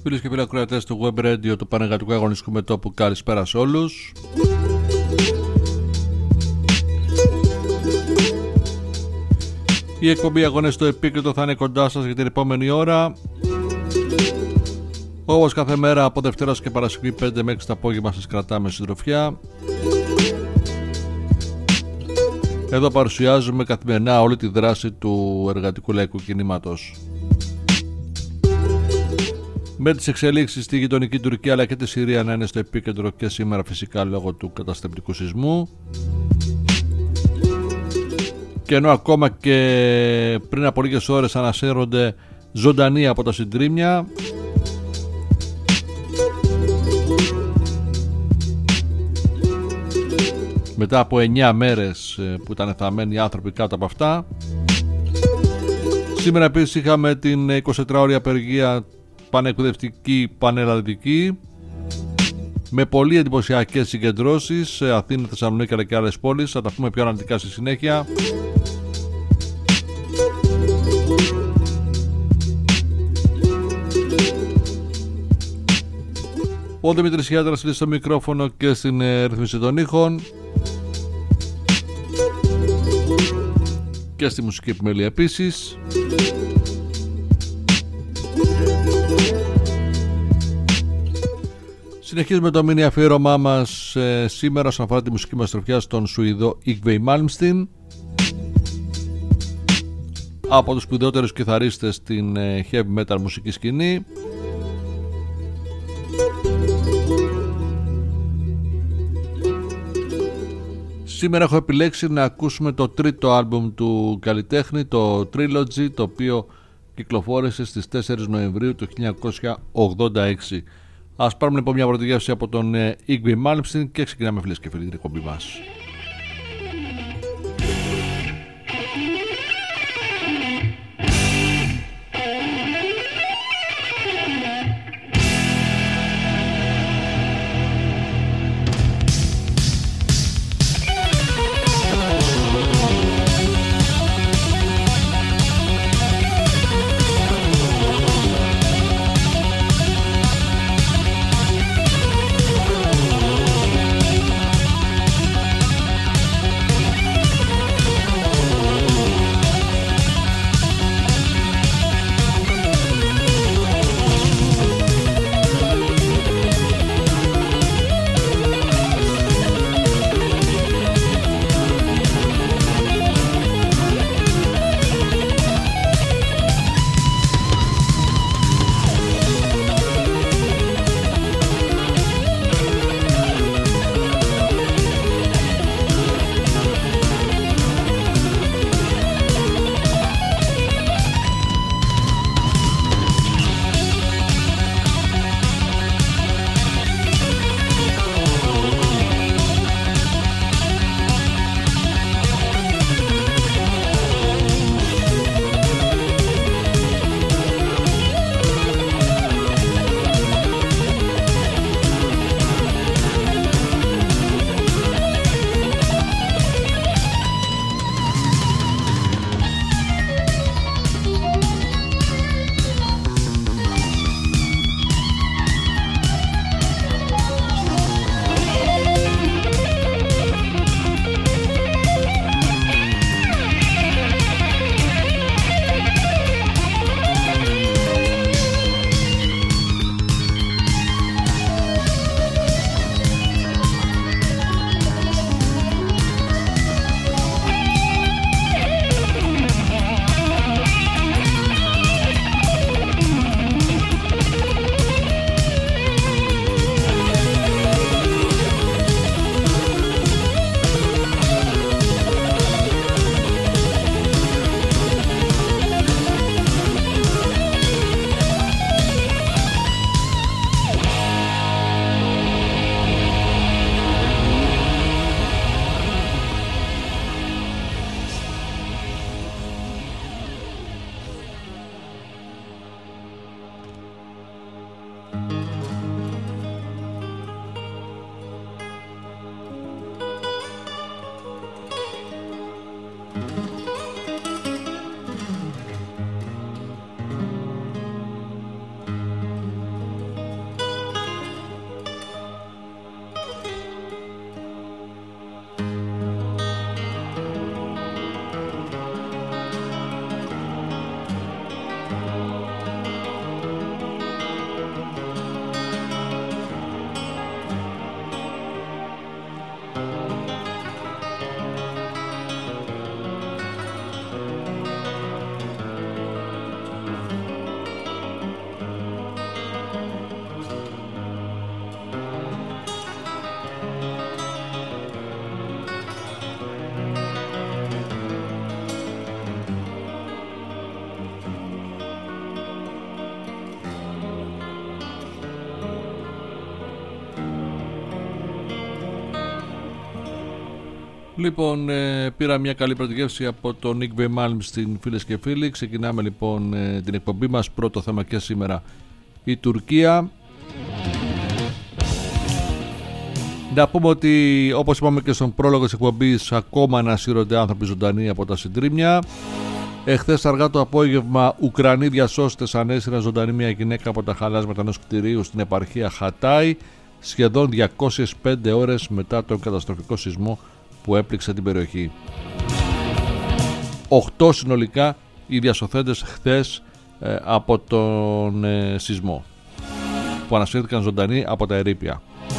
Φίλοι και φίλοι ακροατές του Web Radio του Πανεργατικού Αγωνιστικού Μετώπου, καλησπέρα σε όλους. Η εκπομπή Αγώνες στο Επίκριτο θα είναι κοντά σας για την επόμενη ώρα. Όπως κάθε μέρα από Δευτέρα και Παρασκευή 5 με 6 το απόγευμα σας κρατάμε συντροφιά. Εδώ παρουσιάζουμε καθημερινά όλη τη δράση του εργατικού λαϊκού κινήματος. Με τις εξελίξεις στη γειτονική Τουρκία αλλά και τη Συρία να είναι στο επίκεντρο και σήμερα φυσικά λόγω του καταστρεπτικού σεισμού. Και ενώ ακόμα και πριν από λίγες ώρες ανασέρονται ζωντανοί από τα συντρίμμια, μετά από 9 μέρες που ήταν θαμμένοι άνθρωποι κάτω από αυτά. Σήμερα επίσης είχαμε την 24ωρη απεργία πανεκπαιδευτική πανελλαδική με πολύ εντυπωσιακές συγκεντρώσεις σε Αθήνα, Θεσσαλονίκη αλλά και άλλες πόλεις. Θα τα πούμε πιο αναλυτικά στη συνέχεια. Ο Δημήτρης Γιάτρας είναι στο μικρόφωνο και στην ρύθμιση των ήχων και στη μουσική επιμέλεια επίσης. Συνεχίζουμε το μίνι αφιέρωμά μας σήμερα όσον αφορά τη μουσική μας τροφιά στον Σουηδό Yngwie Malmsteen, από τους σπουδαιότερους κιθαρίστες στην heavy metal μουσική σκηνή. Σήμερα έχω επιλέξει να ακούσουμε το τρίτο άλμπουμ του καλλιτέχνη, το Trilogy, το οποίο κυκλοφόρησε στις 4 Νοεμβρίου του 1986. Ας πάρουμε λοιπόν μια πρώτη γεύση από τον Yngwie Malmsteen και ξεκινάμε, φίλες και φίλοι, την εκπομπή μας. Λοιπόν, πήρα μια καλή πρωτογεύση από τον Nick V. Malmsteen, φίλες και φίλοι. Ξεκινάμε λοιπόν την εκπομπή μας. Πρώτο θέμα και σήμερα η Τουρκία. Να πούμε ότι, όπως είπαμε και στον πρόλογο της εκπομπής, ακόμα ανασύρονται άνθρωποι ζωντανοί από τα συντρίμμια. Εχθές αργά το απόγευμα, Ουκρανοί διασώστες ανέσυραν ζωντανή μια γυναίκα από τα χαλάσματα ενός κτηρίου στην επαρχία Χατάι, σχεδόν 205 ώρες μετά τον καταστροφικό σεισμό που έπληξε την περιοχή. 8 συνολικά οι διασωθέντες χθες από τον σεισμό, που ανασύρθηκαν ζωντανοί από τα ερείπια.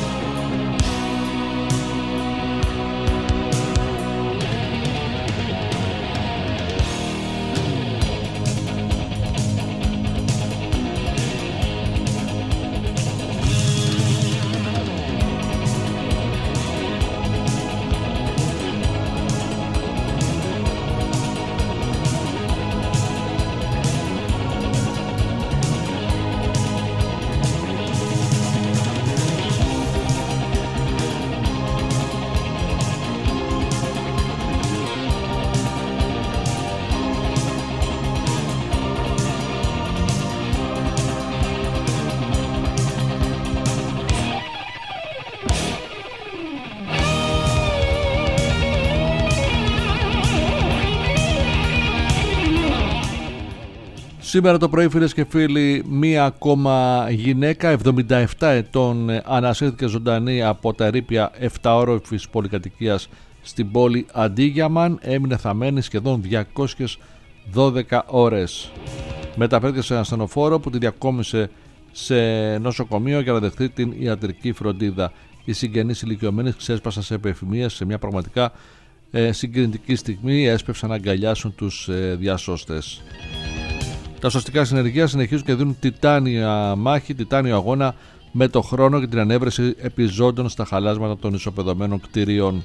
Σήμερα το πρωί, φίλες και φίλοι, μία ακόμα γυναίκα 77 ετών ανασύρθηκε ζωντανή από τα ερείπια 7όροφης πολυκατοικίας στην πόλη Αντίγιαμαν. Έμεινε θαμμένη σχεδόν 212 ώρες. Μεταφέρθηκε σε ένα ασθενοφόρο που τη διακόμισε σε νοσοκομείο για να δεχτεί την ιατρική φροντίδα. Οι συγγενείς ηλικιωμένες ξέσπασαν σε επιφημίες σε μια πραγματικά συγκινητική στιγμή. Έσπευσαν να αγκαλιάσουν τους διασώστες. Τα σωστικά συνεργεία συνεχίζουν και δίνουν τιτάνια μάχη, τιτάνιο αγώνα με το χρόνο και την ανέβρεση επιζώντων στα χαλάσματα των ισοπεδωμένων κτηρίων.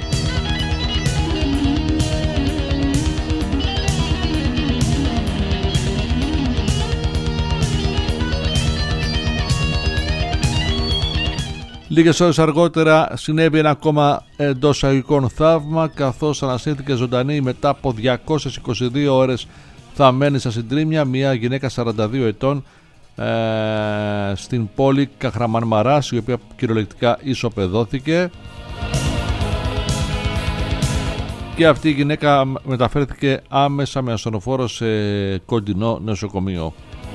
Λίγες ώρες αργότερα συνέβη ένα ακόμα εντός αγωγικών θαύμα, καθώς ανασύρθηκε ζωντανή μετά από 222 ώρες θαμμένη στα συντρίμμια μια γυναίκα 42 ετών στην πόλη Καχραμανμαράς, η οποία κυριολεκτικά ισοπεδώθηκε, και αυτή η γυναίκα μεταφέρθηκε άμεσα με ασθενοφόρο σε κοντινό νοσοκομείο.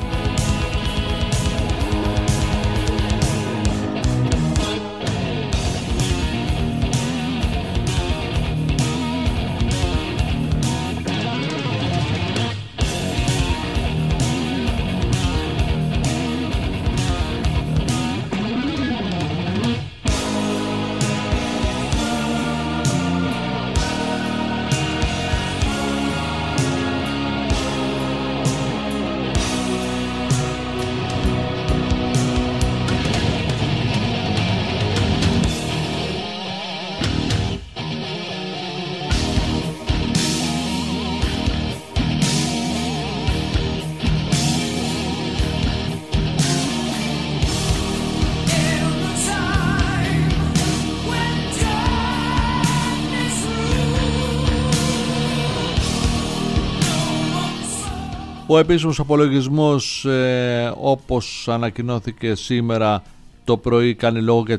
Ο επίσημος απολογισμός, όπως ανακοινώθηκε σήμερα το πρωί, κάνει λόγο για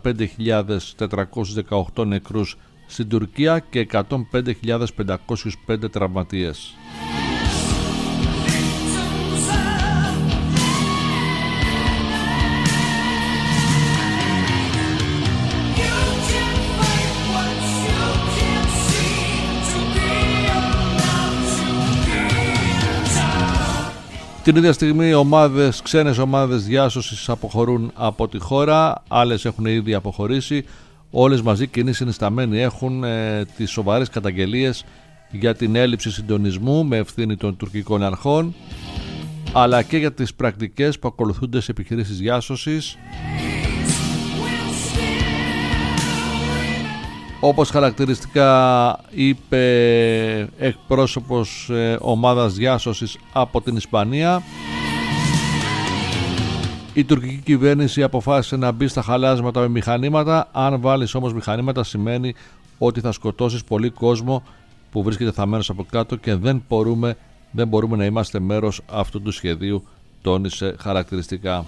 35.418 νεκρούς στην Τουρκία και 105.505 τραυματίες. Την ίδια στιγμή ξένες ομάδες διάσωσης αποχωρούν από τη χώρα, άλλες έχουν ήδη αποχωρήσει. Όλες μαζί κοινοί συνισταμένοι έχουν τις σοβαρές καταγγελίες για την έλλειψη συντονισμού με ευθύνη των τουρκικών αρχών, αλλά και για τις πρακτικές που ακολουθούνται σε επιχειρήσεις διάσωσης, όπως χαρακτηριστικά είπε εκπρόσωπος ομάδας διάσωσης από την Ισπανία. Η τουρκική κυβέρνηση αποφάσισε να μπει στα χαλάσματα με μηχανήματα. Αν βάλεις όμως μηχανήματα, σημαίνει ότι θα σκοτώσεις πολύ κόσμο που βρίσκεται θαμμένος από κάτω και δεν μπορούμε να είμαστε μέρος αυτού του σχεδίου, τόνισε χαρακτηριστικά.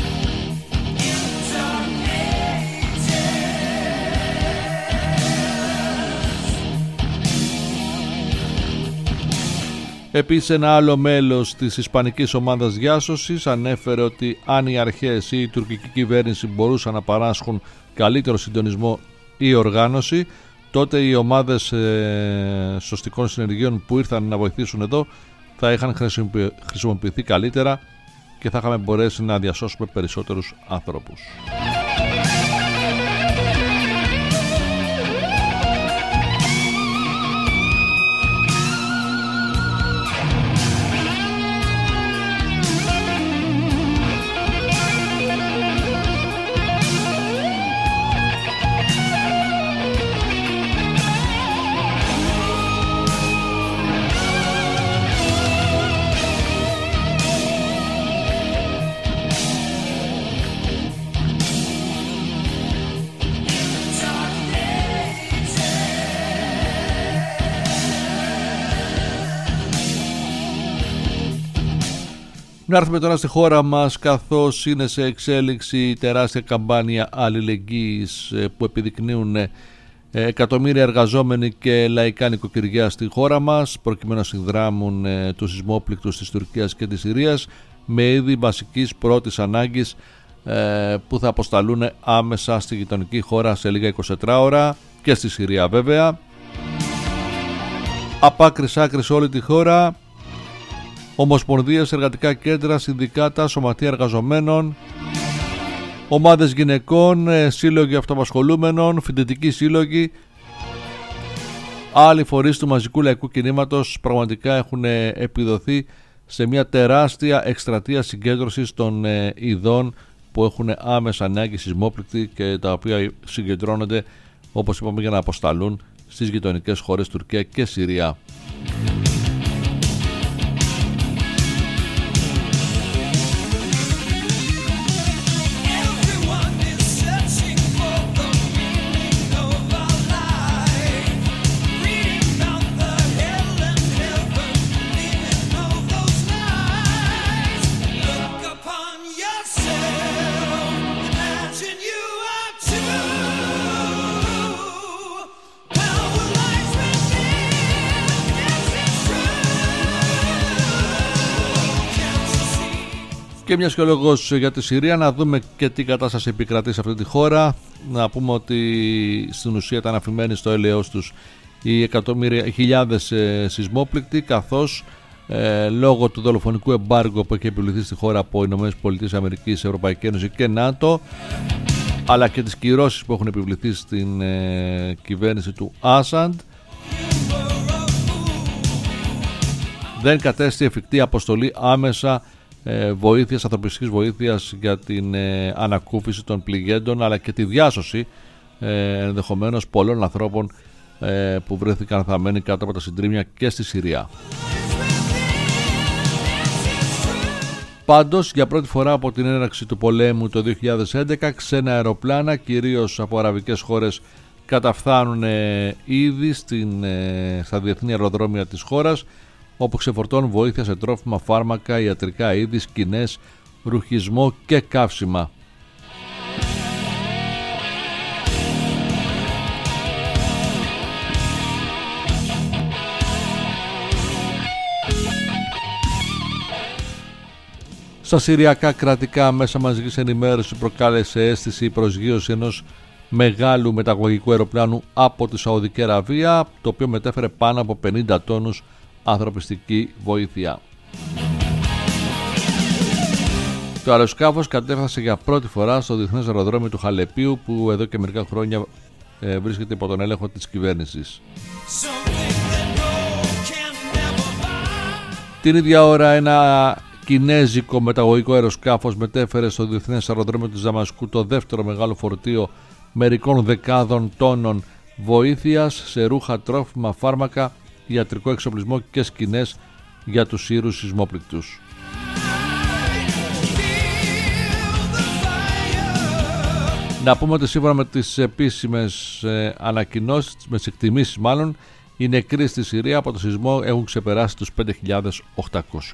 Επίσης, ένα άλλο μέλος της ισπανικής ομάδας διάσωσης ανέφερε ότι αν οι αρχές ή η τουρκική κυβέρνηση μπορούσαν να παράσχουν καλύτερο συντονισμό ή οργάνωση, τότε οι ομάδες σωστικών συνεργείων που ήρθαν να βοηθήσουν εδώ θα είχαν χρησιμοποιηθεί καλύτερα και θα είχαμε μπορέσει να διασώσουμε περισσότερους ανθρώπους. Να έρθουμε τώρα στη χώρα μας, καθώς είναι σε εξέλιξη η τεράστια καμπάνια αλληλεγγύης που επιδεικνύουν εκατομμύρια εργαζόμενοι και λαϊκά νοικοκυριά στη χώρα μας, προκειμένου να συνδράμουν τους σεισμόπληκτους της Τουρκίας και της Συρίας με είδη βασικής πρώτης ανάγκης που θα αποσταλούν άμεσα στη γειτονική χώρα σε λίγα 24 ώρα και στη Συρία βέβαια. Από άκρης άκρης όλη τη χώρα, ομοσπονδίες, εργατικά κέντρα, συνδικάτα, σωματεία εργαζομένων, ομάδες γυναικών, σύλλογοι αυτοαπασχολούμενων, φοιτητικοί σύλλογοι, άλλοι φορείς του μαζικού λαϊκού κινήματος πραγματικά έχουν επιδοθεί σε μια τεράστια εκστρατεία συγκέντρωσης των ειδών που έχουν άμεσα ανάγκη σεισμόπληκτοι και τα οποία συγκεντρώνονται, όπως είπαμε, για να αποσταλούν στις γειτονικές χώρες Τουρκία και Συρία. Και μιας και ο λόγος για τη Συρία, να δούμε και τι κατάσταση επικρατεί σε αυτή τη χώρα. Να πούμε ότι στην ουσία ήταν αφημένοι στο έλεος τους οι χιλιάδες σεισμόπληκτοι, καθώς λόγω του δολοφονικού εμπάργου που έχει επιβληθεί στη χώρα από ΗΠΑ, Ευρωπαϊκή Ένωση και ΝΑΤΟ, αλλά και τις κυρώσεις που έχουν επιβληθεί στην κυβέρνηση του Άσαντ, δεν κατέστη εφικτή αποστολή άμεσα βοήθειας, ανθρωπιστικής βοήθειας για την ανακούφιση των πληγέντων, αλλά και τη διάσωση ενδεχομένως πολλών ανθρώπων που βρέθηκαν θαμμένοι κάτω από τα συντρίμμια και στη Συρία. Πάντως, για πρώτη φορά από την έναρξη του πολέμου το 2011, ξένα αεροπλάνα, κυρίως από αραβικές χώρες, καταφθάνουν ήδη στα διεθνή αεροδρόμια της χώρας, όπου ξεφορτώνουν βοήθεια σε τρόφιμα, φάρμακα, ιατρικά είδη, σκηνές, ρουχισμό και καύσιμα. Στα συριακά κρατικά μέσα μαζικής ενημέρωσης προκάλεσε αίσθηση προσγείωση ενός μεγάλου μεταγωγικού αεροπλάνου από τη Σαουδική Αραβία, το οποίο μετέφερε πάνω από 50 τόνους ανθρωπιστική βοήθεια. Το αεροσκάφος κατέφθασε για πρώτη φορά στο διεθνές αεροδρόμιο του Χαλεπίου, που εδώ και μερικά χρόνια βρίσκεται υπό τον έλεγχο της κυβέρνησης. Την ίδια ώρα ένα κινέζικο μεταγωγικό αεροσκάφος μετέφερε στο διεθνές αεροδρόμιο της Δαμασκού το δεύτερο μεγάλο φορτίο μερικών δεκάδων τόνων βοήθειας σε ρούχα, τρόφιμα, φάρμακα, ιατρικό εξοπλισμό και σκηνές για τους Σύρους σεισμόπληκτους. Να πούμε ότι σύμφωνα με τις επίσημες ανακοινώσεις, με τις εκτιμήσεις μάλλον, οι νεκροί στη Συρία από το σεισμό έχουν ξεπεράσει τους 5.800.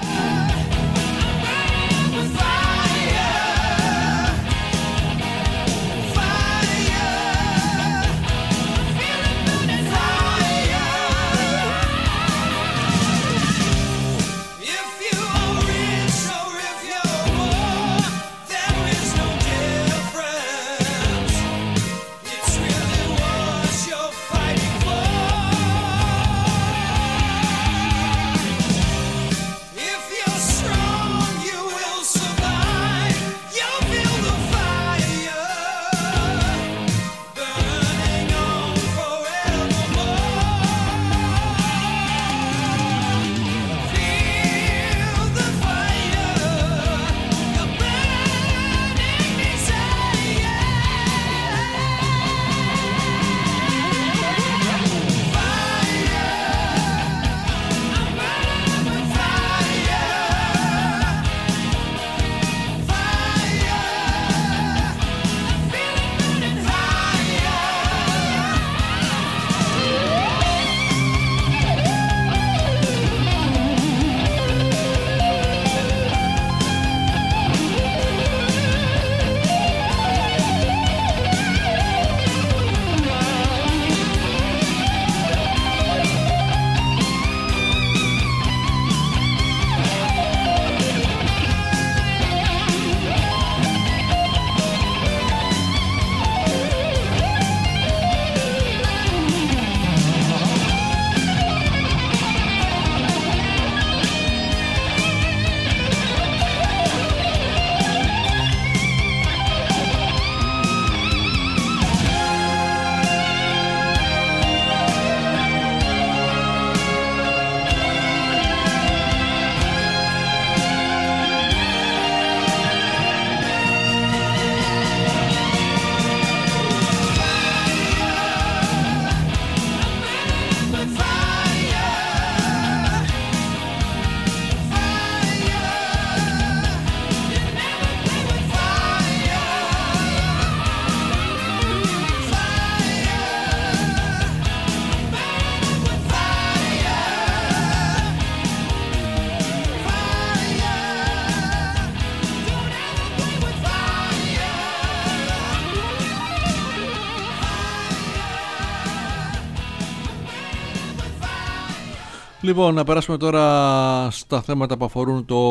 Λοιπόν, να περάσουμε τώρα στα θέματα που αφορούν το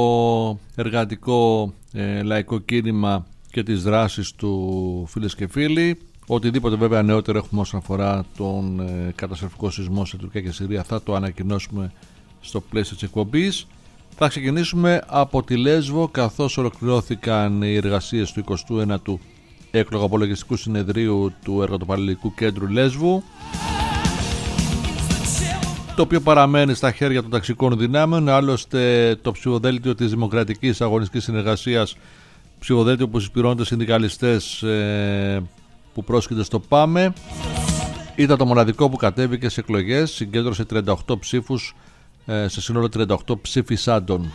εργατικό λαϊκό κίνημα και τις δράσεις του, φίλες και φίλοι. Οτιδήποτε βέβαια νεότερο έχουμε όσον αφορά τον καταστροφικό σεισμό σε Τουρκία και Συρία θα το ανακοινώσουμε στο πλαίσιο της εκπομπής. Θα ξεκινήσουμε από τη Λέσβο, καθώς ολοκληρώθηκαν οι εργασίες του 29ου Εκλογοαπολογιστικού Συνεδρίου του Εργατοπαλληλικού Κέντρου Λέσβου, το οποίο παραμένει στα χέρια των ταξικών δυνάμεων. Άλλωστε το ψηφοδέλτιο της Δημοκρατικής Αγωνιστικής Συνεργασίας, ψηφοδέλτιο που συσπηρώνονται συνδικαλιστές που πρόσκειται στο ΠΑΜΕ, ήταν το μοναδικό που κατέβηκε σε εκλογές, συγκέντρωσε 38 ψήφους σε σύνολο 38 ψήφισάντων.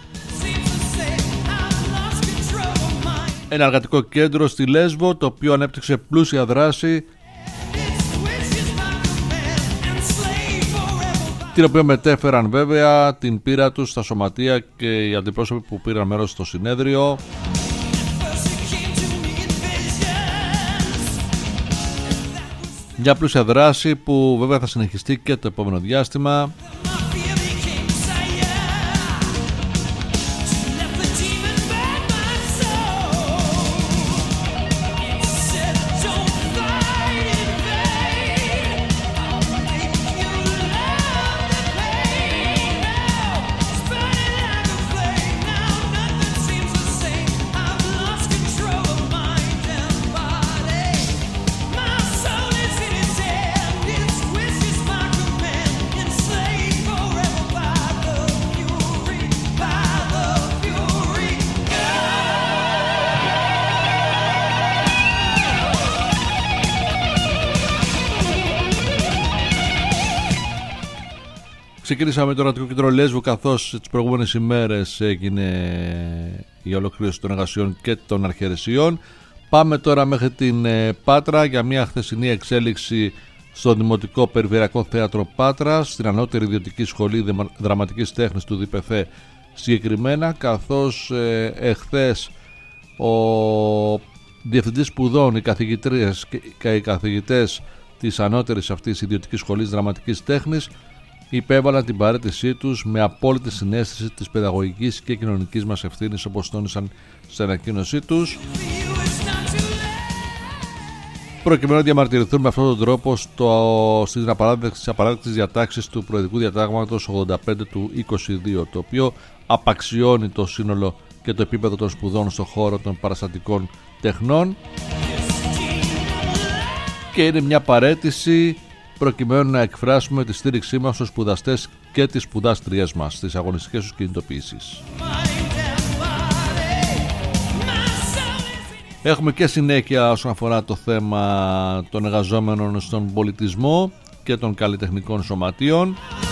Ένα εργατικό κέντρο στη Λέσβο, το οποίο ανέπτυξε πλούσια δράση, την οποία μετέφεραν βέβαια την πείρα τους στα σωματεία και οι αντιπρόσωποι που πήραν μέρος στο συνέδριο. Μια πλούσια δράση που βέβαια θα συνεχιστεί και το επόμενο διάστημα. Ξεκίνησαμε με το Εργατικό Κέντρο Λέσβου, καθώς τις προηγούμενες ημέρες έγινε η ολοκλήρωση των εργασιών και των αρχαιρεσιών. Πάμε τώρα μέχρι την Πάτρα για μια χθεσινή εξέλιξη στο Δημοτικό Περιφερειακό Θέατρο Πάτρας, στην Ανώτερη Ιδιωτική Σχολή Δραματικής Τέχνης του ΔΠΘ συγκεκριμένα, καθώς εχθές ο Διευθυντής Σπουδών, οι καθηγητρίες και οι καθηγητές της ανώτερης αυτής ιδιωτικής σχολής δραματικής τέχνης υπέβαλαν την παραίτησή τους με απόλυτη συναίσθηση της παιδαγωγικής και κοινωνικής μας ευθύνης, όπως τόνισαν στην ανακοίνωσή τους, προκειμένου να διαμαρτυρηθούν με αυτόν τον τρόπο στις απαράδεκτες διατάξεις του Προεδρικού Διατάγματος 85 του 22, το οποίο απαξιώνει το σύνολο και το επίπεδο των σπουδών στον χώρο των παραστατικών τεχνών και είναι μια παραίτηση προκειμένου να εκφράσουμε τη στήριξή μας στους σπουδαστές και τις σπουδάστριές μας στις αγωνιστικές τους κινητοποιήσεις. Έχουμε και συνέχεια όσον αφορά το θέμα των εργαζόμενων στον πολιτισμό και των καλλιτεχνικών σωματείων.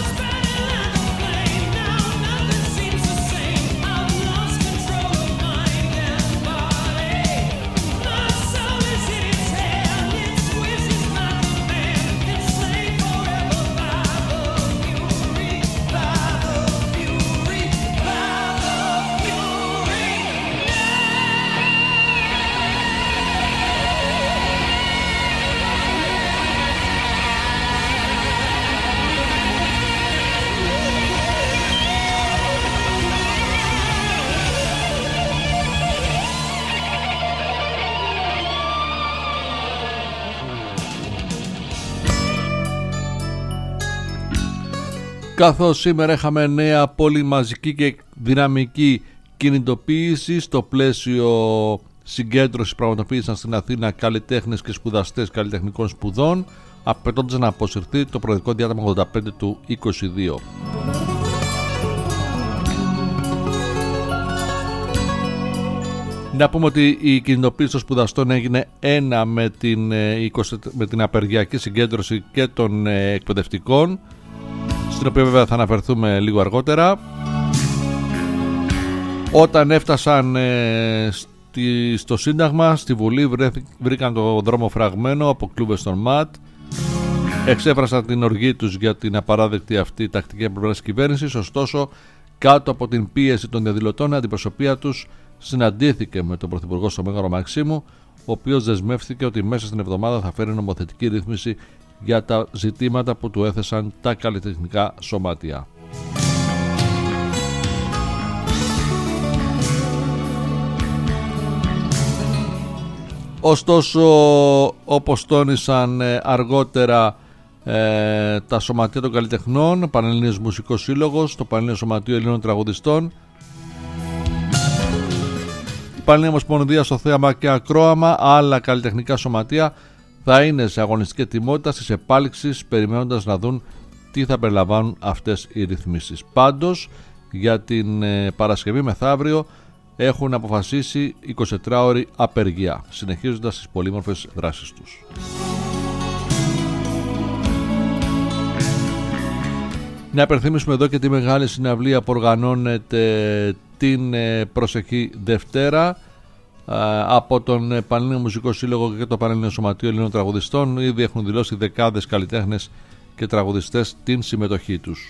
Καθώς σήμερα είχαμε νέα πολύ μαζική και δυναμική κινητοποίηση στο πλαίσιο συγκέντρωσης πραγματοποίησαν στην Αθήνα καλλιτέχνες και σπουδαστές καλλιτεχνικών σπουδών, απαιτώντας να αποσυρθεί το Προεδρικό Διάταγμα 85 του 22. Να πούμε ότι η κινητοποίηση των σπουδαστών έγινε ένα με την απεργιακή συγκέντρωση και των εκπαιδευτικών, στην οποία βέβαια θα αναφερθούμε λίγο αργότερα. Όταν έφτασαν στο Σύνταγμα, στη Βουλή, βρήκαν το δρόμο φραγμένο από κλούβες των ΜΑΤ, εξέφρασαν την οργή τους για την απαράδεκτη αυτή τακτική από πλευράς της κυβέρνησης. Ωστόσο, κάτω από την πίεση των διαδηλωτών, η αντιπροσωπεία τους συναντήθηκε με τον Πρωθυπουργό στο Μέγαρο Μαξίμου, ο οποίος δεσμεύτηκε ότι μέσα στην εβδομάδα θα φέρει νομοθετική ρύθμιση για τα ζητήματα που του έθεσαν τα καλλιτεχνικά σωματεία. Ωστόσο, όπως τόνισαν αργότερα τα σωματεία των καλλιτεχνών, Πανελλήνιος Μουσικός Σύλλογος, το Πανελλήνιο Σωματείο Ελλήνων Τραγουδιστών, η Πανελλήνια Ομοσπονδία στο Θέαμα και Ακρόαμα, άλλα καλλιτεχνικά σωματεία θα είναι σε αγωνιστική ετοιμότητα στις επάλξεις, περιμένοντας να δουν τι θα περιλαμβάνουν αυτές οι ρυθμίσεις. Πάντως, για την Παρασκευή μεθαύριο έχουν αποφασίσει 24ωρη απεργία, συνεχίζοντας τις πολύμορφες δράσεις τους. Να υπενθυμίσουμε εδώ και τη μεγάλη συναυλία που οργανώνεται την προσεχή Δευτέρα από τον Πανελλήνιο Μουσικό Σύλλογο και το Πανελλήνιο Σωματείο Ελλήνων Τραγουδιστών. Ήδη έχουν δηλώσει δεκάδες καλλιτέχνες και τραγουδιστές την συμμετοχή τους.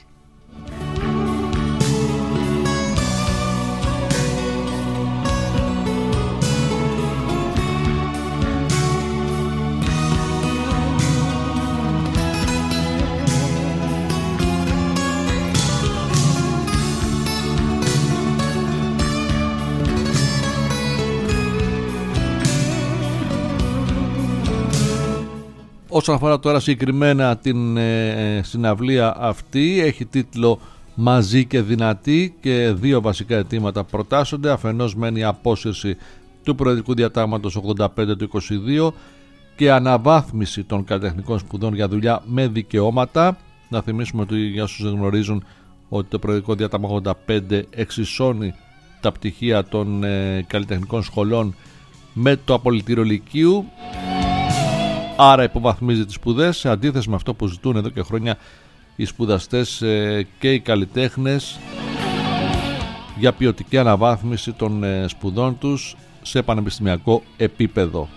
Όσον αφορά τώρα συγκεκριμένα την συναυλία αυτή, έχει τίτλο «Μαζί και δυνατή» και δύο βασικά αιτήματα προτάσσονται. Αφενός μένει η απόσυρση του Προεδρικού Διατάγματος 85 του 22 και αναβάθμιση των καλλιτεχνικών σπουδών για δουλειά με δικαιώματα. Να θυμίσουμε ότι, για όσους δεν γνωρίζουν, ότι το Προεδρικό Διάταγμα 85 εξισώνει τα πτυχία των καλλιτεχνικών σχολών με το απολυτήριο λυκείου. Άρα υποβαθμίζει τις σπουδές, σε αντίθεση με αυτό που ζητούν εδώ και χρόνια οι σπουδαστές και οι καλλιτέχνες για ποιοτική αναβάθμιση των σπουδών τους σε πανεπιστημιακό επίπεδο.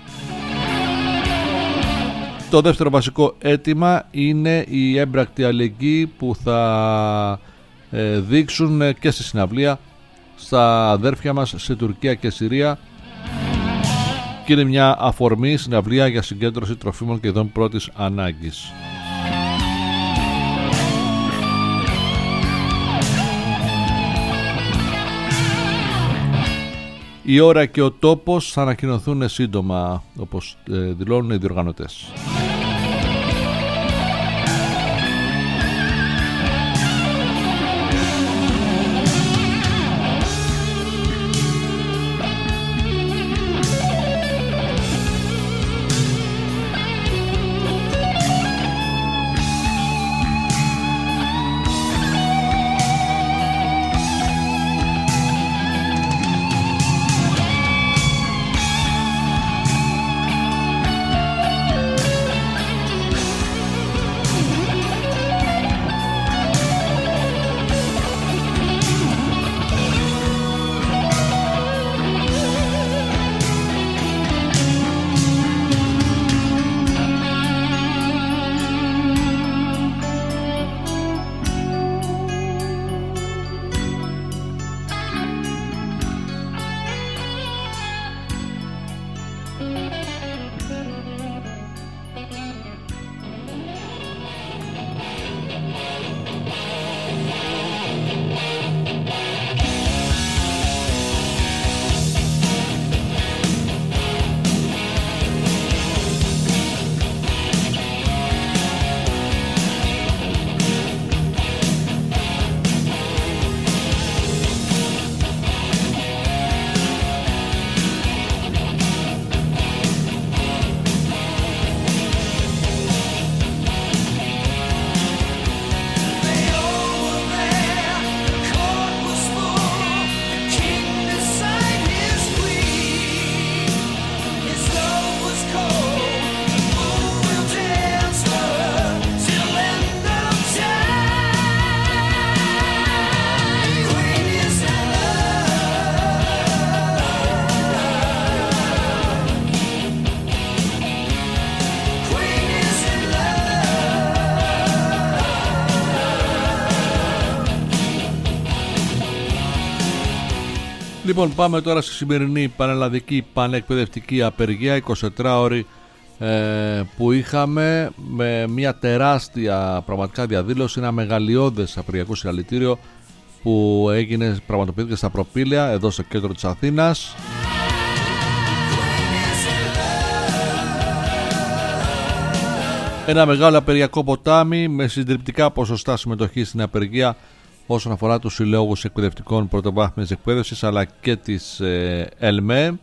Το δεύτερο βασικό αίτημα είναι η έμπρακτη αλληλεγγύη που θα δείξουν και στη συναυλία στα αδέρφια μας σε Τουρκία και Συρία, και είναι μια αφορμή συναυλία για συγκέντρωση τροφίμων και ειδών πρώτης ανάγκης. Η ώρα και ο τόπος θα ανακοινωθούν σύντομα, όπως δηλώνουν οι διοργανωτές. Λοιπόν, πάμε τώρα στη σημερινή πανελλαδική πανεκπαιδευτική απεργία 24ωρη που είχαμε, με μια τεράστια πραγματικά διαδήλωση, ένα μεγαλειώδες απεργιακό συλλαλητήριο που πραγματοποιήθηκε στα Προπήλαια εδώ στο κέντρο της Αθήνας. Ένα μεγάλο απεργιακό ποτάμι με συντριπτικά ποσοστά συμμετοχή στην απεργία όσον αφορά τους συλλόγους εκπαιδευτικών πρωτοβάθμιας εκπαίδευσης αλλά και της ΕΛΜΕ.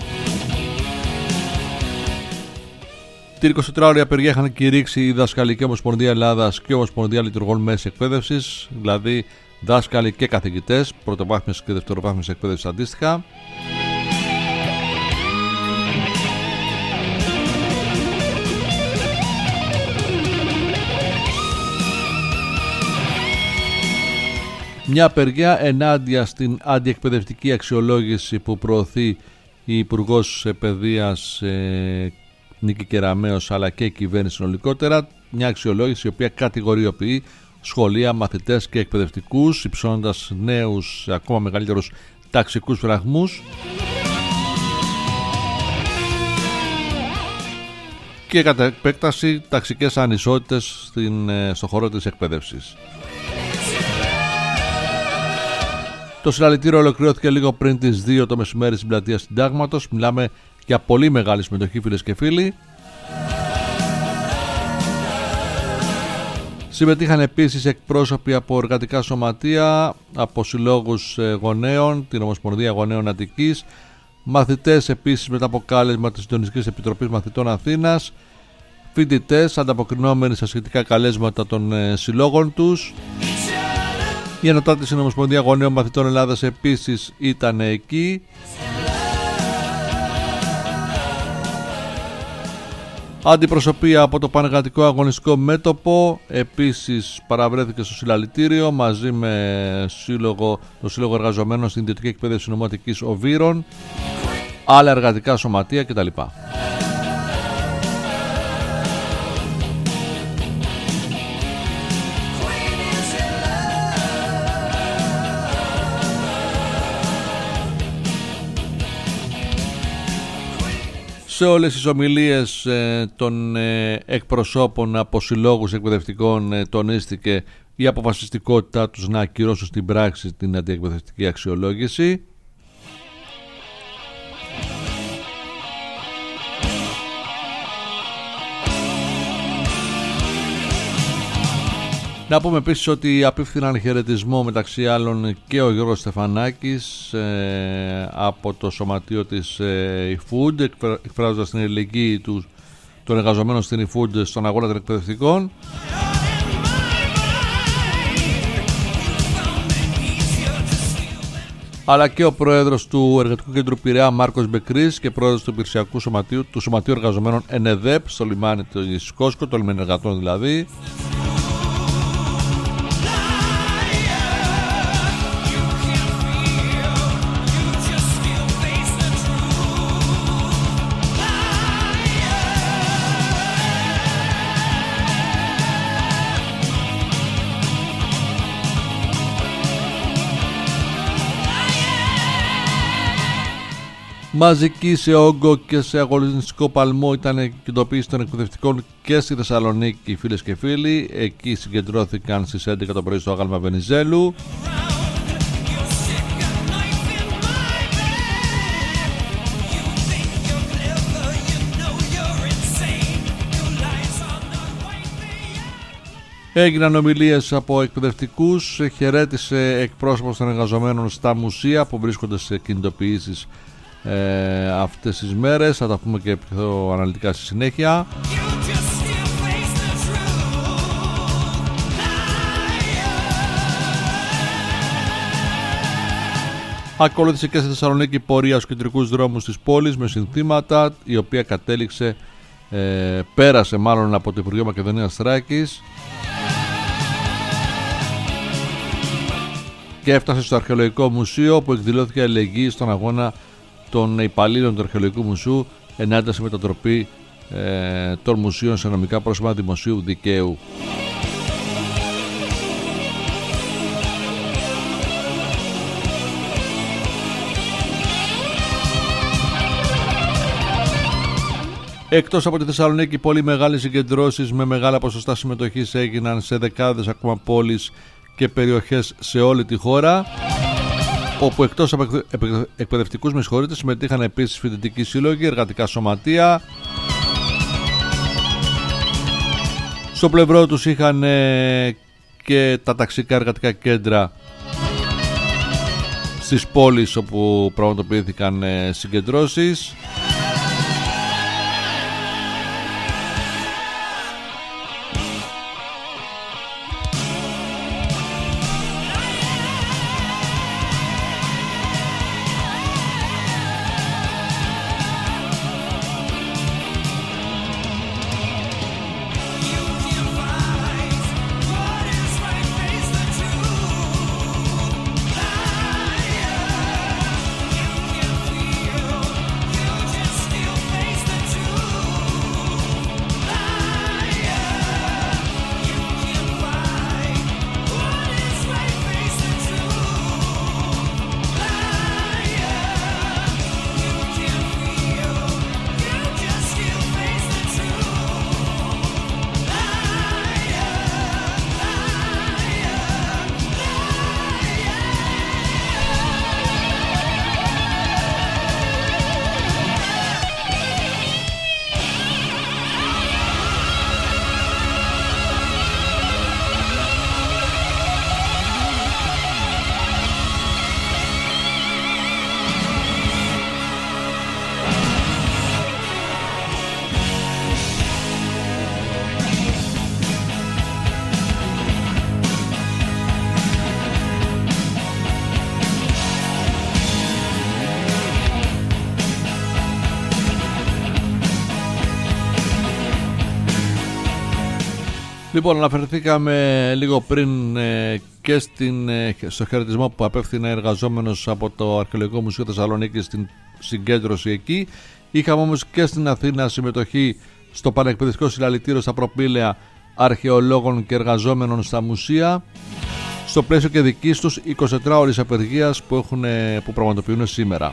Την 24ωρη απεργία είχαν κηρύξει η Δασκαλική Ομοσπονδία Ελλάδας και η Ομοσπονδία Λειτουργών Μέσης Εκπαίδευσης, δηλαδή δάσκαλοι και καθηγητές πρωτοβάθμιας και δευτεροβάθμιας εκπαίδευσης αντίστοιχα. Μια απεργία ενάντια στην αντιεκπαιδευτική αξιολόγηση που προωθεί η Υπουργός Παιδείας Νίκη Κεραμέως αλλά και η κυβέρνηση συνολικότερα. Μια αξιολόγηση η οποία κατηγοριοποιεί σχολεία, μαθητές και εκπαιδευτικούς, υψώνοντας νέους ακόμα μεγαλύτερους ταξικούς φραγμούς και κατά επέκταση ταξικές ανισότητες στον χώρο της εκπαίδευσης. Το συλλαλητήριο ολοκληρώθηκε λίγο πριν τις 2 το μεσημέρι στην πλατεία Συντάγματος. Μιλάμε για πολύ μεγάλη συμμετοχή, φίλες και φίλοι. Συμμετείχαν επίσης εκπρόσωποι από εργατικά σωματεία, από συλλόγους γονέων, την Ομοσπονδία Γονέων Αττικής, μαθητές επίσης μετά από κάλεσμα της Συντονιστικής Επιτροπής Μαθητών Αθήνας, φοιτητές ανταποκρινόμενοι στα σχετικά καλέσματα των συλλόγων τους. Η Ανωτάτη Συνομοσπονδία Γονέων Μαθητών Ελλάδας επίσης ήταν εκεί. Αντιπροσωπεία από το Πανεργατικό Αγωνιστικό Μέτωπο επίσης παραβρέθηκε στο συλλαλητήριο μαζί με το Σύλλογο Εργαζομένων στην Ιδιωτική Εκπαίδευση Νομοτικής Οβύρων, άλλα εργατικά σωματεία κτλ. Σε όλες τις ομιλίες των εκπροσώπων από συλλόγους εκπαιδευτικών τονίστηκε η αποφασιστικότητά τους να ακυρώσουν στην πράξη την αντιεκπαιδευτική αξιολόγηση. Να πούμε επίσης ότι απίφθηναν χαιρετισμό μεταξύ άλλων και ο Γιώργος Στεφανάκης από το σωματείο της eFood, εκφράζοντας την ελληνική των εργαζομένων στην eFood στον αγώνα των εκπαιδευτικών. Αλλά και ο πρόεδρος του Εργατικού Κέντρου Πειραιά Μάρκος Μπεκρής και πρόεδρος του Υπηρεσιακού Σωματείου, του Σωματείου Εργαζομένων ΕΝΕΔΕΠ στο λιμάνι της Κόσκο, το λιμάνι εργατών δηλαδή. Μαζική σε όγκο και σε αγωνιστικό παλμό ήταν η κινητοποίηση των εκπαιδευτικών και στη Θεσσαλονίκη, φίλες και φίλοι. Εκεί συγκεντρώθηκαν στις 11 το πρωί στο άγαλμα Βενιζέλου. Έγιναν ομιλίες από εκπαιδευτικούς, χαιρέτησε εκπρόσωπος των εργαζομένων στα μουσεία που βρίσκονται σε κινητοποιήσεις αυτές τις μέρες. Θα τα πούμε και πιο αναλυτικά στη συνέχεια. Ακολούθησε και στη Θεσσαλονίκη πορεία στους κεντρικούς δρόμους της πόλης με συνθήματα, η οποία πέρασε μάλλον από το Υπουργείο Μακεδονίας Θράκης και έφτασε στο Αρχαιολογικό Μουσείο, που εκδηλώθηκε αλληλεγγύη στον αγώνα των υπαλλήλων του Αρχαιολογικού Μουσείου ενάντια στη μετατροπή των μουσείων σε νομικά πρόσωπα δημοσίου δικαίου. Εκτός από τη Θεσσαλονίκη, πολύ μεγάλες συγκεντρώσεις με μεγάλα ποσοστά συμμετοχής έγιναν σε δεκάδες ακόμα πόλεις και περιοχές σε όλη τη χώρα, όπου εκτός από εκπαιδευτικούς συμμετείχαν επίσης φοιτητικοί σύλλογοι, εργατικά σωματεία. Στο πλευρό τους είχαν και τα ταξικά εργατικά κέντρα στις πόλεις όπου πραγματοποιήθηκαν συγκεντρώσεις. Λοιπόν, αναφερθήκαμε λίγο πριν και στο χαιρετισμό που απέφθηνε εργαζόμενος από το Αρχαιολογικό Μουσείο Θεσσαλονίκης στην συγκέντρωση εκεί. Είχαμε όμως και στην Αθήνα συμμετοχή στο πανεκπαιδευτικό συλλαλητήριο στα προπήλαια αρχαιολόγων και εργαζόμενων στα μουσεία, στο πλαίσιο και δικής τους 24ωρης απεργίας που πραγματοποιούν σήμερα.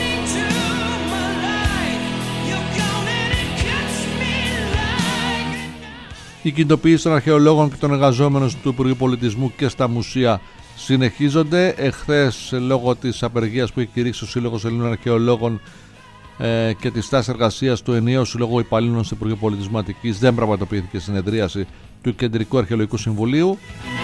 Οι κινητοποιήσεις των αρχαιολόγων και των εργαζόμενων του Υπουργείου Πολιτισμού και στα μουσεία συνεχίζονται. Εχθές, λόγω της απεργίας που έχει κηρύξει ο Σύλλογος Ελλήνων Αρχαιολόγων και της τάσης εργασίας του ενιαίου Συλλόγου Υπαλλήλων στο Υπουργείο Πολιτισμού Αττικής, δεν πραγματοποιήθηκε συνεδρίαση του Κεντρικού Αρχαιολογικού Συμβουλίου.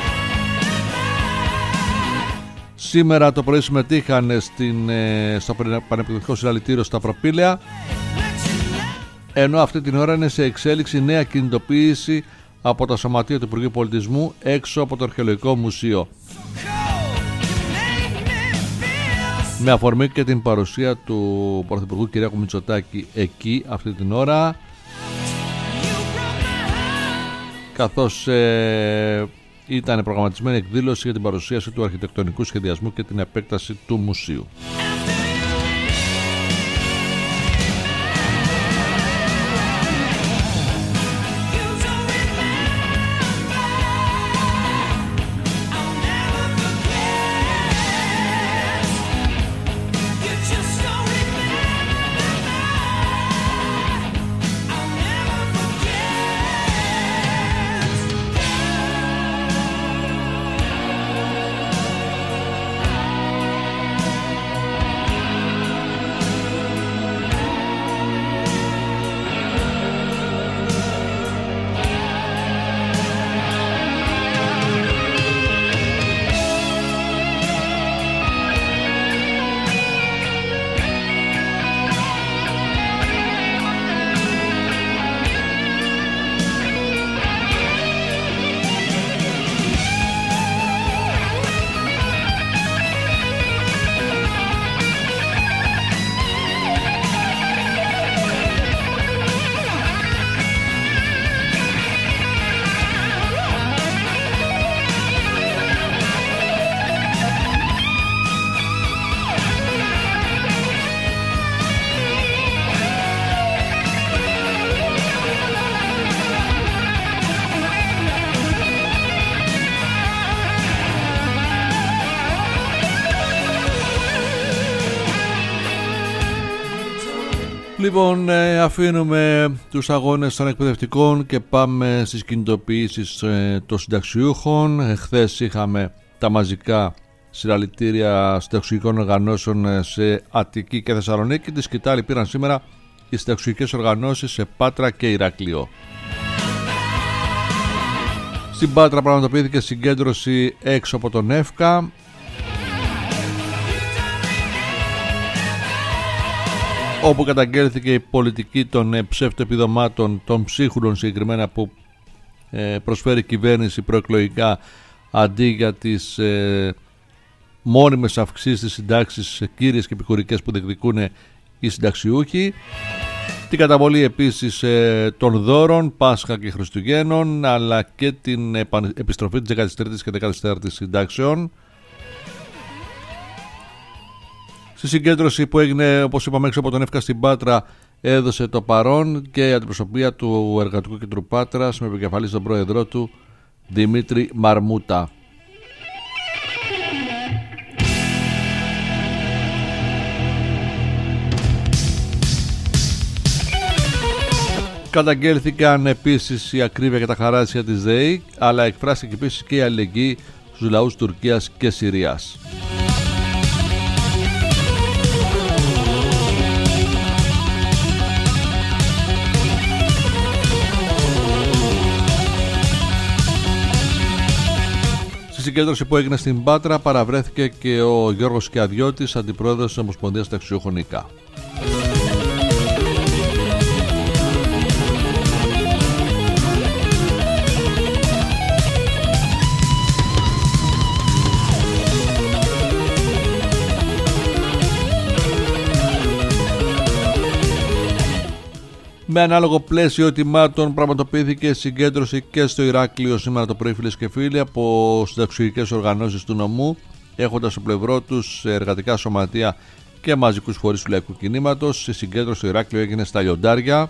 Σήμερα το πρωί συμμετείχαν στο πανεπιστημιακό συλλαλητήριο στα προπήλαια, ενώ αυτή την ώρα είναι σε εξέλιξη νέα κινητοποίηση από τα σωματεία του Υπουργείου Πολιτισμού έξω από το Αρχαιολογικό Μουσείο, με αφορμή και την παρουσία του Πρωθυπουργού Κυριάκου Μητσοτάκη εκεί αυτή την ώρα, καθώς ήταν προγραμματισμένη εκδήλωση για την παρουσίαση του αρχιτεκτονικού σχεδιασμού και την επέκταση του μουσείου. Λοιπόν, αφήνουμε τους αγώνες των εκπαιδευτικών και πάμε στις κινητοποιήσεις των συνταξιούχων. Εχθές είχαμε τα μαζικά συλλαλητήρια συνταξιούχων οργανώσεων σε Αττική και Θεσσαλονίκη. Τη σκητάλη πήραν σήμερα οι συνταξιούχες οργανώσεις σε Πάτρα και Ηράκλειο. Στην Πάτρα πραγματοποιήθηκε συγκέντρωση έξω από τον ΕΦΚΑ, όπου καταγγέλθηκε η πολιτική των ψεύτοεπιδομάτων, των ψίχουλων συγκεκριμένα, που προσφέρει η κυβέρνηση προεκλογικά, αντί για τις μόνιμες αυξήσεις της συντάξης κύριες και επικουρικές που διεκδικούν οι συνταξιούχοι. Την καταβολή επίσης των δώρων Πάσχα και Χριστουγέννων, αλλά και την επιστροφή της 13ης και 14ης συντάξεων. Στη συγκέντρωση που έγινε, όπως είπαμε, έξω από τον ΕΦΚΑ στην Πάτρα, έδωσε το παρόν και η αντιπροσωπεία του Εργατικού Κέντρου Πάτρας, με επικεφαλής τον πρόεδρό του Δημήτρη Μαρμούτα. Καταγγέλθηκαν επίσης η ακρίβεια και τα χαράσια της ΔΕΗ, αλλά εκφράστηκε επίσης και η αλληλεγγύη στους λαούς Τουρκίας και Συρίας. Στη συγκέντρωση που έγινε στην Πάτρα παραβρέθηκε και ο Γιώργος Κιαδιώτης, αντιπρόεδρος της Ομοσπονδίας Ταξιούχων ΙΚΑ. Με ανάλογο πλαίσιο ετοιμάτων πραγματοποιήθηκε συγκέντρωση και στο Ηράκλειο σήμερα το πρωί, φίλες και φίλοι, από συνταξιουργικές οργανώσεις του νομού, έχοντας στο πλευρό τους εργατικά σωματεία και μαζικούς φορείς του λαϊκού κινήματος. Η συγκέντρωση στο Ηράκλειο έγινε στα Λιοντάρια.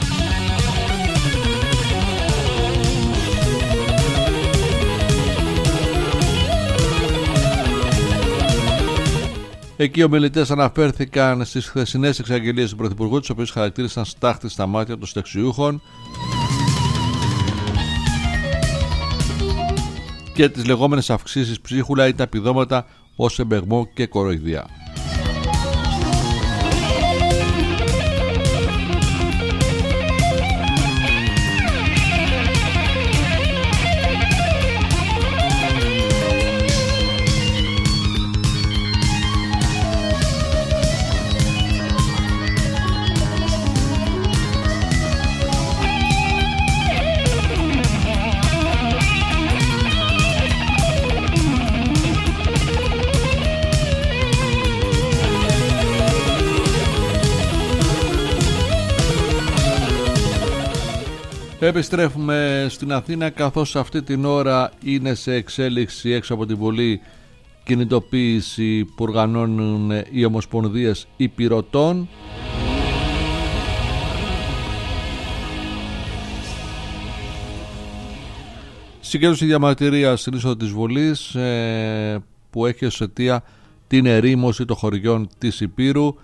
Εκεί οι ομιλητές αναφέρθηκαν στις χθεσινές εξαγγελίες του Πρωθυπουργού, τις οποίες χαρακτήρισαν στάχτη στα μάτια των συνταξιούχων και τις λεγόμενες αυξήσεις ψίχουλα ή τα επιδόματα ως εμπεγμό και κοροϊδία. Επιστρέφουμε στην Αθήνα, καθώς αυτή την ώρα είναι σε εξέλιξη έξω από την Βουλή κινητοποίηση που οργανώνουν οι Ομοσπονδίες Υπηρωτών. Συγκέντρωση διαμαρτυρίας στην είσοδο της Βουλής που έχει ως αιτία την ερήμωση των χωριών της Υπήρου.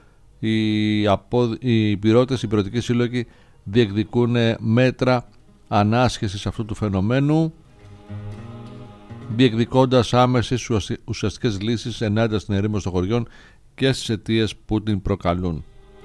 Οι υπηρώτες, οι υπηρωτικοί σύλλογοι διεκδικούν μέτρα ανάσχεσης αυτού του φαινομένου, διεκδικώντας άμεσες ουσιαστικές λύσεις ενάντια στην ερήμωση των χωριών και στις αιτίες που την προκαλούν.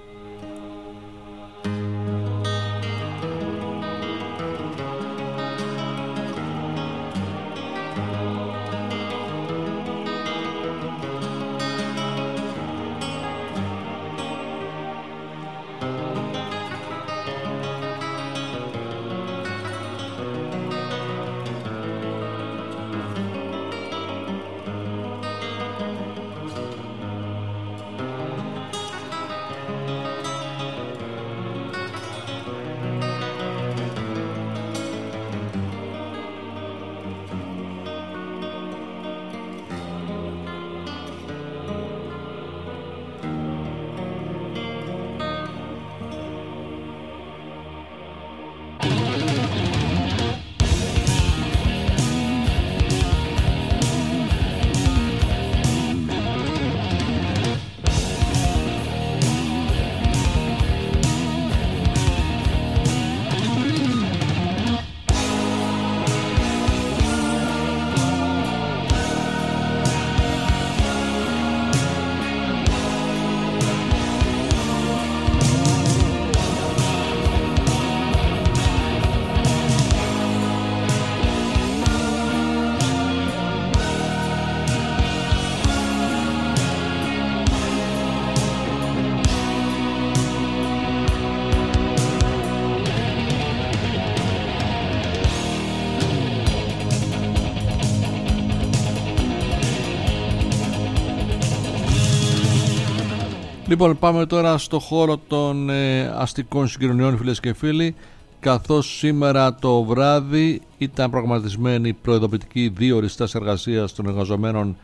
Λοιπόν, πάμε τώρα στο χώρο των αστικών συγκοινωνιών, φίλες και φίλοι, καθώς σήμερα το βράδυ ήταν προγραμματισμένη προειδοποιητική 2 ώρες στάση εργασίας των εργαζομένων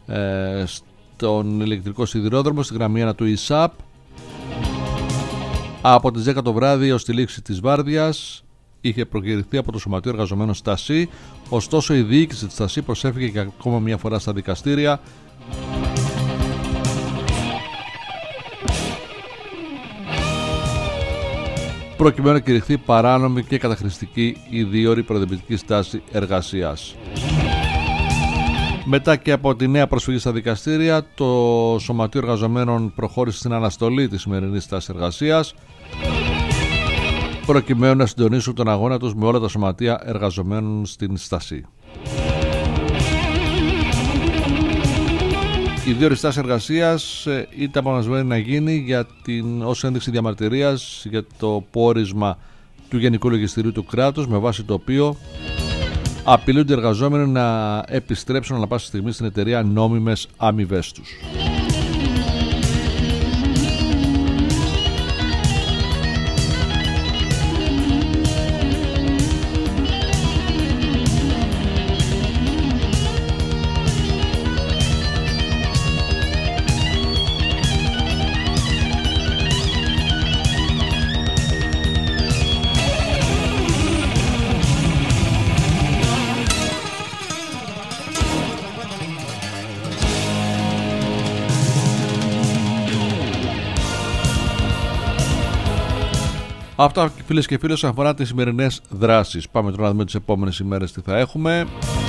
στον ηλεκτρικό σιδηρόδρομο, στη γραμμή 1 του ΙΣΑΠ, από τις 10 το βράδυ ως τη λήξη της βάρδιας. Είχε προκηρυχθεί από το Σωματείο Εργαζομένων Στασί, ωστόσο η διοίκηση της Στασί προσέφηκε και ακόμα μια φορά στα δικαστήρια προκειμένου να κηρυχθεί παράνομη και καταχρηστική η 2ωρη προειδοποιητική στάση εργασίας. Μετά και από τη νέα προσφυγή στα δικαστήρια, το Σωματείο Εργαζομένων προχώρησε στην αναστολή της σημερινής στάσης εργασίας, προκειμένου να συντονίσουν τον αγώνα τους με όλα τα σωματεία εργαζομένων στην Στασί. Η 2ωρη στάση εργασίας ήταν αποφασισμένη να γίνει για ως ένδειξη διαμαρτυρίας για το πόρισμα του Γενικού Λογιστηρίου του κράτους, με βάση το οποίο απειλούνται οι εργαζόμενοι να επιστρέψουν ανά πάσα στιγμή στην εταιρεία νόμιμες αμοιβές τους. Αυτά, φίλες και φίλοι, όσον αφορά τις σημερινές δράσεις. Πάμε τώρα να δούμε τις επόμενες ημέρες τι θα έχουμε.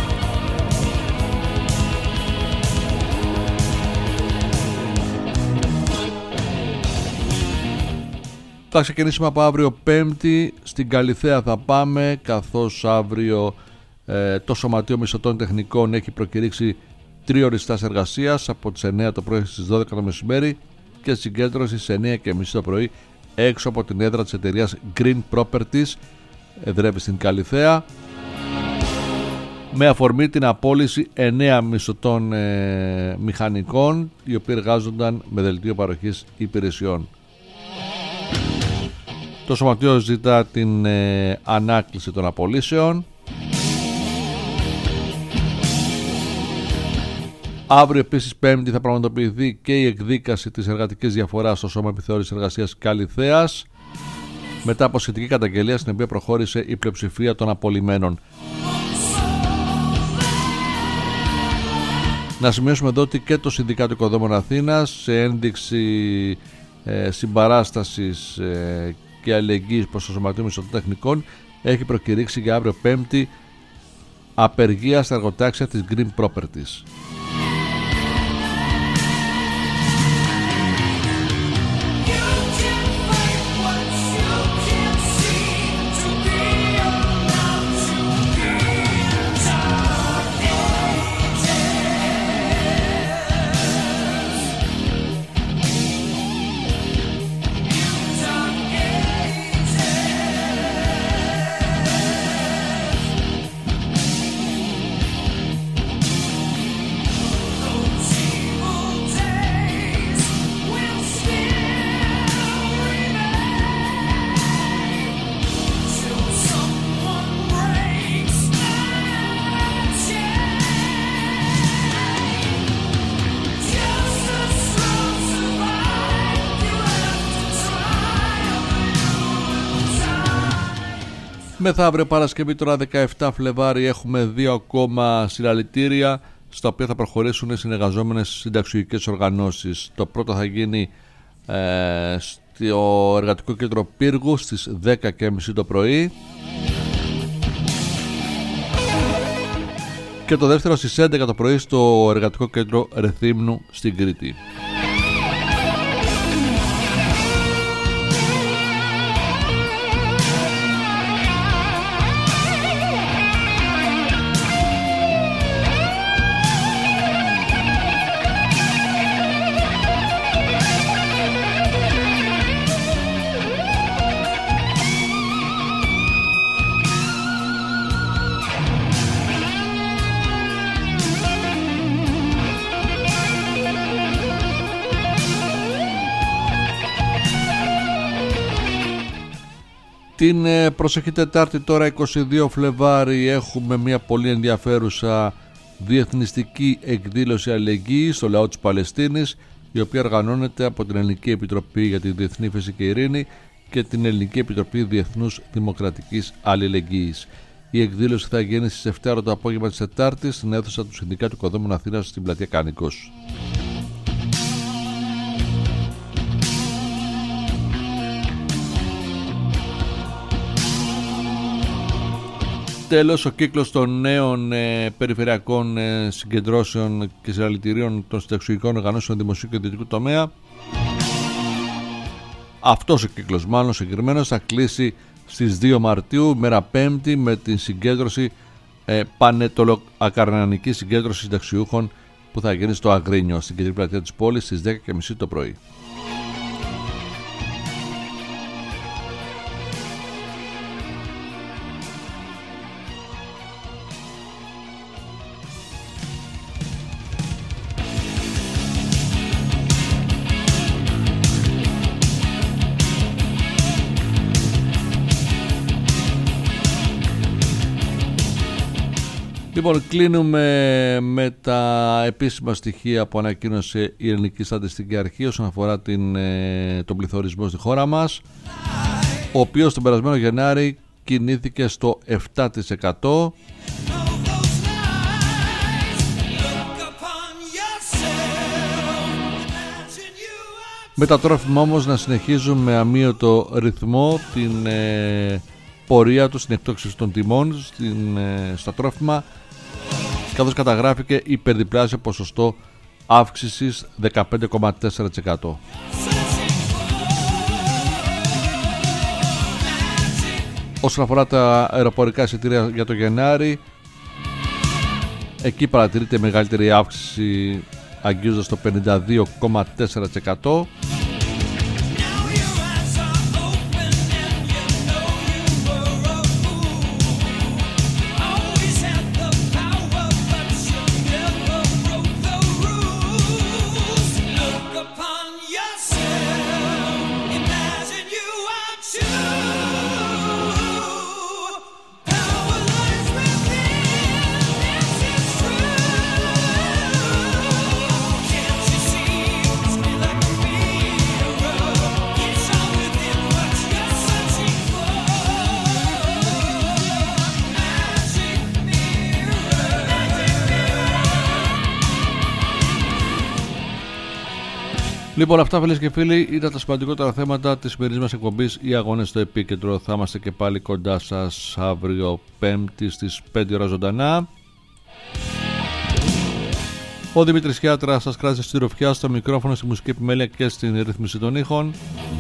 Θα ξεκινήσουμε από αύριο Πέμπτη. Στην Καλιθέα θα πάμε, καθώς αύριο το Σωματείο Μισθωτών Τεχνικών έχει προκηρύξει 3 ώρες στάση εργασίας από τις 9 το πρωί στις 12 το μεσημέρι και συγκέντρωση στις 9:30 το πρωί έξω από την έδρα της εταιρείας Green Properties, εδρεύει στην Καλιθέα, με αφορμή την απόλυση 9 μισθωτών μηχανικών, οι οποίοι εργάζονταν με δελτίο παροχής υπηρεσιών. Το Σωματείο ζητά την ανάκληση των απολύσεων. Αύριο επίσης Πέμπτη θα πραγματοποιηθεί και η εκδίκαση της εργατικής διαφοράς στο Σώμα Επιθεώρησης Εργασίας Καλιθέας, μετά από σχετική καταγγελία στην οποία προχώρησε η πλειοψηφία των απολυμένων. Να σημειώσουμε εδώ ότι και το Συνδικάτο Οικοδόμων Αθήνας, σε ένδειξη συμπαράστασης και αλληλεγγύης προς το Σωματείο Μισθωτών Τεχνικών, έχει προκηρύξει για αύριο Πέμπτη απεργία στα εργοτάξια της Green Properties. Μεθαύριο Παρασκευή, τώρα 17 Φλεβάρι, έχουμε 2 ακόμα συλλαλητήρια, στα οποία θα προχωρήσουν οι συνεργαζόμενες συνταξιωτικές οργανώσεις. Το πρώτο θα γίνει στο Εργατικό Κέντρο Πύργου στις 10:30 το πρωί και το δεύτερο στις 11 το πρωί στο Εργατικό Κέντρο Ρεθύμνου στην Κρήτη. Την προσεχή Τετάρτη, τώρα 22 Φλεβάρι, έχουμε μια πολύ ενδιαφέρουσα διεθνιστική εκδήλωση αλληλεγγύης στο λαό της Παλαιστίνης, η οποία οργανώνεται από την Ελληνική Επιτροπή για τη Διεθνή Ύφεση και Ειρήνη και την Ελληνική Επιτροπή Διεθνούς Δημοκρατικής Αλληλεγγύης. Η εκδήλωση θα γίνει στις 7 το απόγευμα της Τετάρτης στην αίθουσα του Συνδικάτου Οικοδόμων Αθήνας στην πλατεία Κάνικος. Τέλος, ο κύκλος των νέων περιφερειακών συγκεντρώσεων και συλλαλητηρίων των συνταξιωτικών οργανώσεων δημοσίου και ιδιωτικού τομέα, αυτός ο κύκλος μάλλον συγκεκριμένος, θα κλείσει στις 2 Μαρτίου, μέρα Πέμπτη, με την συγκέντρωση πανετολοακαρνανική συγκέντρωση συνταξιούχων που θα γίνει στο Αγρίνιο, στην κεντρική πλατεία της πόλης, στις 10:30 το πρωί. Λοιπόν, κλείνουμε με τα επίσημα στοιχεία που ανακοίνωσε η Ελληνική Στατιστική Αρχή όσον αφορά τον πληθωρισμό στη χώρα μας, ο οποίος τον περασμένο Γενάρη κινήθηκε στο 7%, Με τα τρόφιμα όμως να συνεχίζουν με αμύωτο ρυθμό την πορεία του στην εκτόξευση των τιμών στα τρόφιμα, καθώς καταγράφηκε υπερδιπλάσιο ποσοστό αύξησης 15,4%. Όσον αφορά τα αεροπορικά εισιτήρια για το Γενάρη, εκεί παρατηρείται μεγαλύτερη αύξηση, αγγίζοντας το 52,4%. Λοιπόν, αυτά φίλες και φίλοι ήταν τα σημαντικότερα θέματα της σημερινής μας εκπομπής «Οι αγώνες στο επίκεντρο». Θα είμαστε και πάλι κοντά σας αύριο Πέμπτη στις 5 ώρα ζωντανά. Ο Δημήτρης Χιάτρα σας κράτησε στη ροφιά, στο μικρόφωνο, στη μουσική επιμέλεια και στην ρύθμιση των ήχων.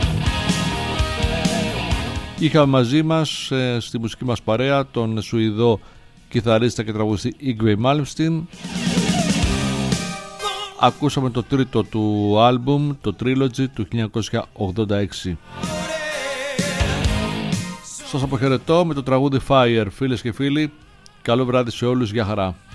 Είχαμε μαζί μας στη μουσική μας παρέα τον Σουηδό κιθαρίστα και τραγουδιστή Yngwie Malmsteen. Ακούσαμε το τρίτο του άλμπουμ, το Trilogy του 1986. Σας αποχαιρετώ με το τραγούδι Fire. Φίλες και φίλοι, καλό βράδυ σε όλους, για χαρά.